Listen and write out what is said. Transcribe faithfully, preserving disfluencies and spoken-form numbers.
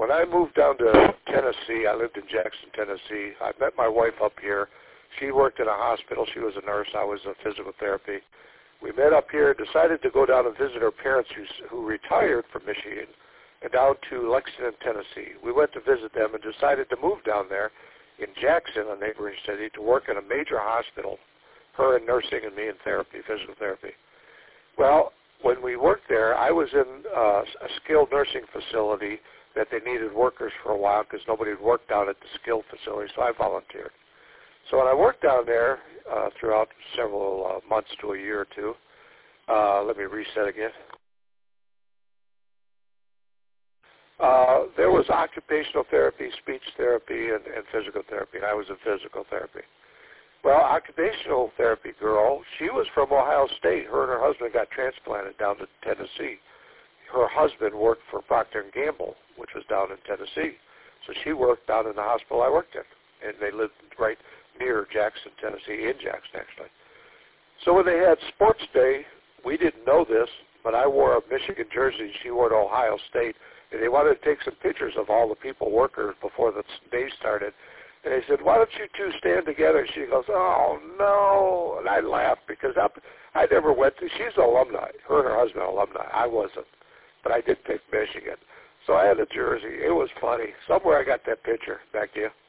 when I moved down to Tennessee, I lived in Jackson, Tennessee. I met my wife up here. She worked in a hospital. She was a nurse. I was a physical therapy. We met up here, decided to go down and visit her parents who, who retired from Michigan and down to Lexington, Tennessee. We went to visit them and decided to move down there in Jackson, a neighboring city, to work in a major hospital, her in nursing and me in therapy, physical therapy. Well, when we worked there, I was in uh, a skilled nursing facility that they needed workers for a while because nobody had worked down at the skilled facility, so I volunteered. So when I worked down there uh, throughout several uh, months to a year or two, uh, let me reset again. Uh, there was occupational therapy, speech therapy, and, and physical therapy, and I was in physical therapy. Well, occupational therapy girl, she was from Ohio State. Her and her husband got transplanted down to Tennessee. Her husband worked for Procter and Gamble, which was down in Tennessee. So she worked down in the hospital I worked in, and they lived right near Jackson, Tennessee, in Jackson, actually. So when they had sports day, we didn't know this, but I wore a Michigan jersey. She wore an Ohio State, and they wanted to take some pictures of all the people, workers, before the day started. And they said, why don't you two stand together? And she goes, oh, no. And I laughed because I, I never went to, she's an alumni. Her and her husband are alumni. I wasn't. But I did pick Michigan. So I had a jersey. It was funny. Somewhere I got that picture. Back to you.